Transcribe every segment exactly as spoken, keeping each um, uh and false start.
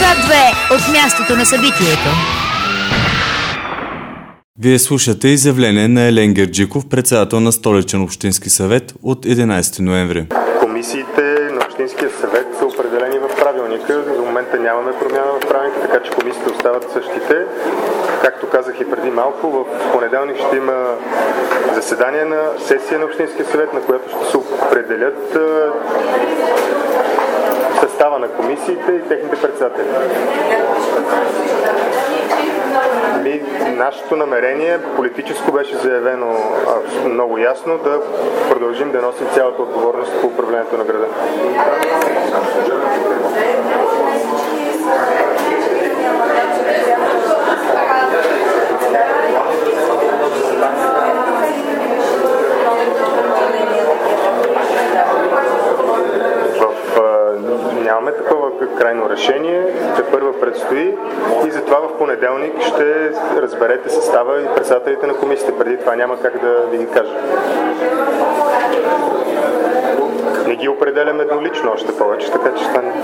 К две от мястото на събитието. Вие слушате изявление на Елен Герджиков, председател на Столичен общински съвет от единайсети ноември. Комисиите на Общинския съвет са определени в правилника. За момента нямаме промяна в правилника, така че комисиите остават същите. Както казах и преди малко, в понеделник ще има заседание на сесия на Общинския съвет, на която ще се определят състава на комисиите и техните председатели. Ми, нашето намерение политическо беше заявено много ясно да продължим да носим цялата отговорност по управлението на града. Нямаме такова крайно решение, те първо предстои и затова в понеделник ще разберете състава и председателите на комисията. Преди това няма как да ви ги кажа. Не ги определяме еднолично още повече, така че стане.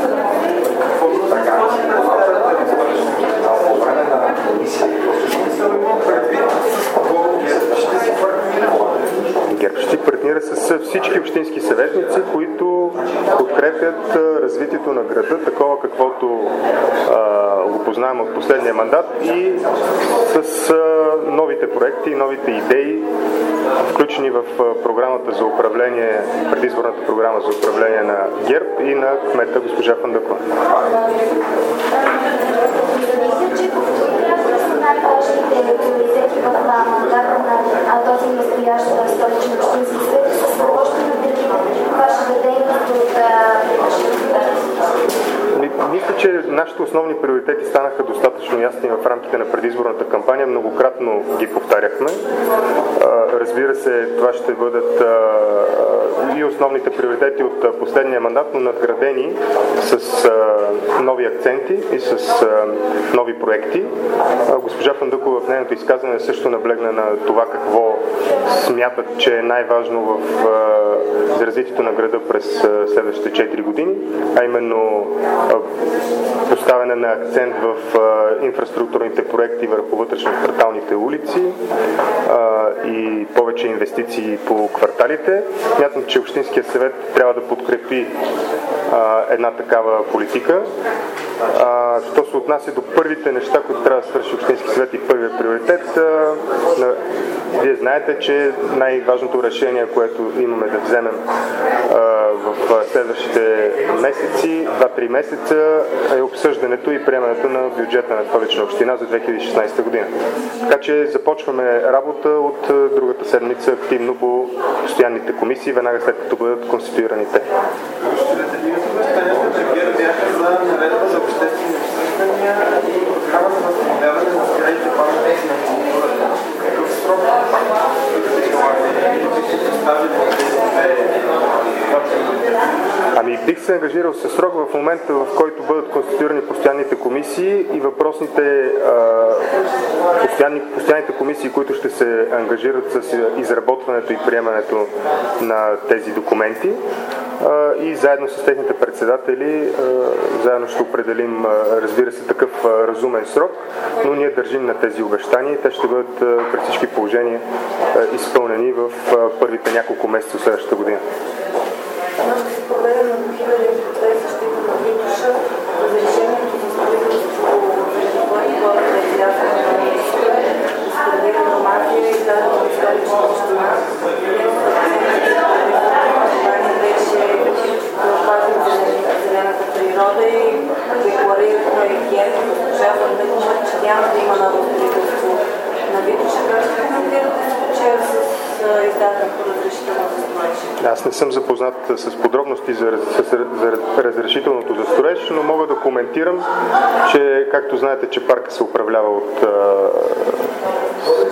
ГЕРБ ще партнира с всички общински съветници, които подкрепят развитието на града, такова каквото а, го познаваме от последния мандат, и с а, новите проекти и новите идеи, включени в програмата за управление, предизборната програма за управление на ГЕРБ и на кмета госпожа Фандъкова. Най-важните приоритети в мандата на този настоящ Столичен общински съвет с какво ще наделим вашата дейност от... Мисля, че нашите основни приоритети станаха достатъчно ясни в рамките на предизборната кампания. Многократно ги повтаряхме. Разбира се, това ще бъдат и основните приоритети от последния мандат, но надградени с нови акценти и с нови проекти. Госпожа Фандъкова в нейното изказване също наблегна на това какво смятат, че е най-важно в развитието на града през следващите четири години, а именно поставяне на акцент в инфраструктурните проекти върху вътрешно-кварталните улици и повече инвестиции по кварталите. Смятам, че Общинският съвет трябва да подкрепи една такава политика. А, що се отнася до първите неща, които трябва да свърши Общински съвет и първият приоритет, а, на, вие знаете, че най-важното решение, което имаме да вземем а, в следващите месеци, два-три месеца, е обсъждането и приемането на бюджета на Столична община за две хиляди и шестнайсета година. Така че започваме работа от другата седмица активно по постоянните комисии, веднага след като бъдат конституирани те. За обществени обсъждания и програма за възстановяване на сградите паметници на културата. Какъв срок Ами бих се ангажирал със срок в момента, в който бъдат конституирани постоянните комисии и въпросните а, постоянни, постоянните комисии, които ще се ангажират с изработването и приемането на тези документи. И заедно с техните председатели заедно ще определим, разбира се, такъв разумен срок, но ние държим на тези обещания и те ще бъдат при всички положения изпълнени в първите няколко месеца от следващата година. зелената природа и декларирахме ген, госпожа Фандъкова, че няма да има ново строителство на Витоша. Как ще коментирате случая с издаденото разрешително за строеж? Аз не съм запознат с подробности за, с, за разрешителното за строеж, но мога да коментирам, че, както знаете, че парка се управлява от а,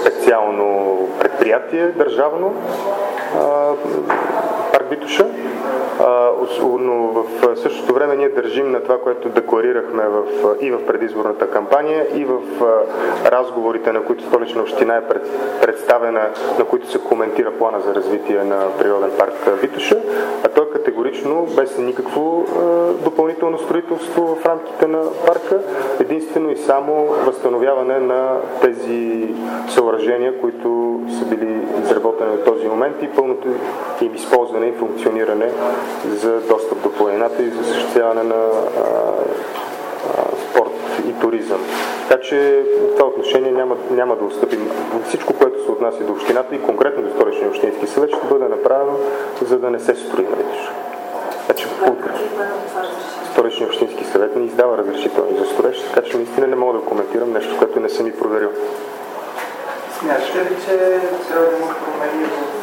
специално предприятие, държавно, а, парк Витоша. А, но в същото време ние държим на това, което декларирахме в, и в предизборната кампания, и в а, разговорите, на които Столична община е пред, представена, на които се коментира плана за развитие на природен парк Витоша, а той категорично, без никакво а, допълнително строителство в рамките на парка, единствено и само възстановяване на тези съоръжения, които са били изработени в този момент и пълното им използване и функциониране за достъп до планината и за осъществяване на а, а, спорт и туризъм. Така че в това отношение няма, няма да отстъпим. Всичко, което се отнася до общината и конкретно до Столичния общински съвет, ще бъде направено, за да не се строи на Витоша. Значи, Столичния общински съвет не издава разрешителни за строеж, така че наистина не мога да коментирам нещо, което не съм и проверил. Смятате ли, че трябва да има промени в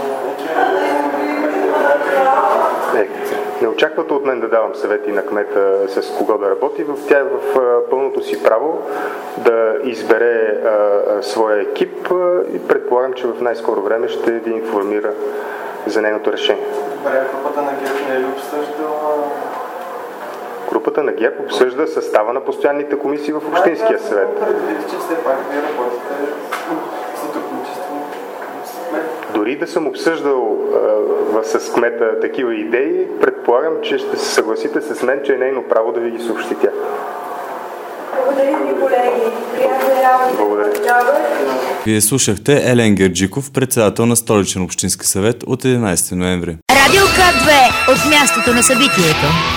Е, не очаквате от мен да давам съвети на кмета с кого да работи. Тя е в а, пълното си право да избере а, а, своя екип а, и предполагам, че в най-скоро време ще ви информира за нейното решение. Добре, групата на ГЕРБ не е ли обсъждала? Групата на ГЕРБ обсъжда състава на постоянните комисии в Общинския съвет. Предвид, че все пак вие работите сътрудничество. Дори да съм обсъждал а, с кмета такива идеи, предполагам, че ще се съгласите с мен, че е нейно право да ви ги съобщи тя. Благодаря ви, колеги. Приятна работа. Благодаря. Вие слушахте Елен Герджиков, председател на Столичен общински съвет от единайсети ноември. Радио К две от мястото на събитието.